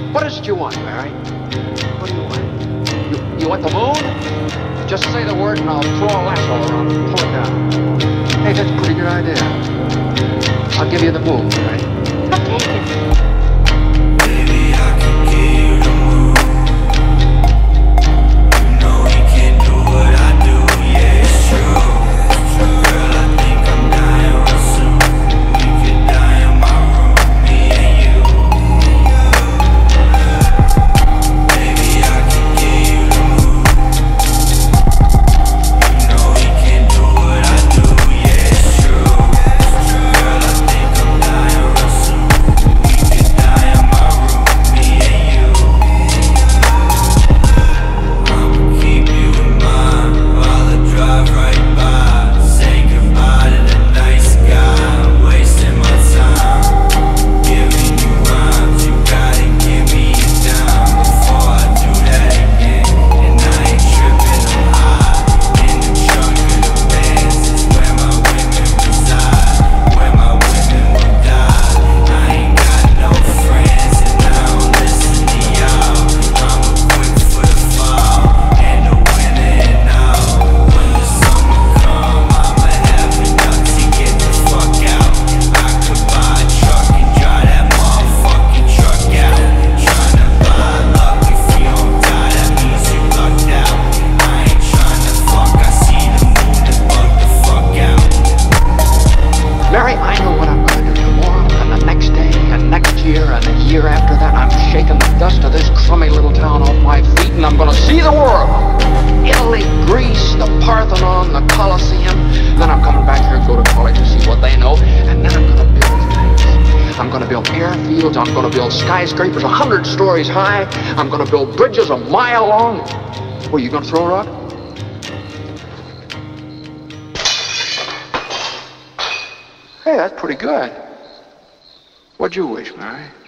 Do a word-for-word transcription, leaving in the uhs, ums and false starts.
What is it you want, Mary? What do you want? You, you want the moon? Just say the word and I'll throw a lasso around and pull it down. Hey, that's a pretty good idea. I'll give you the moon, Mary. I'll take it. Baby, I can give you the moon. You know he can do what I do, yeah, it's true. Girl, I think I'm dying real soon. We could die in my room, me and you. Baby, I can give you the moon. You know he can do what I do, yeah, it's true. Girl, I think I'm dying real soon. We could die in my room, me and you. I'ma keep you in mind while I drive right by. Say goodbye to the nice guy. I'm wasting my time giving you rhymes. You gotta give me a dime before I do that again. And I ain't tripping, I'm high in the trunk of the Benz. It's where my women reside, where my women will die. I ain't got no friends and I don't listen to y'all. I'm quick for the fall and the winter and all. When the summer come, I'ma have enough to get the fuck out. I could buy a truck and drive that motherfucking truck out. Tryna buy luck, if you don't die, that means you lucked out. I ain't tryna fuck, I see the moon and bug the fuck out. Mary, I know what I'm going to do tomorrow and the next day and next year and the year after that. I'm shaking the dust of this crummy little town off my feet and I'm going to see the world. Italy, Greece, the Parthenon, the Colosseum. Then I'm coming back here and go to college to see what they know. And then I'm going to build things. I'm going to build airfields. I'm going to build skyscrapers a hundred stories high. I'm going to build bridges a mile long. Well, you going to throw a rock? Hey, that's pretty good. What'd you wish, Mary?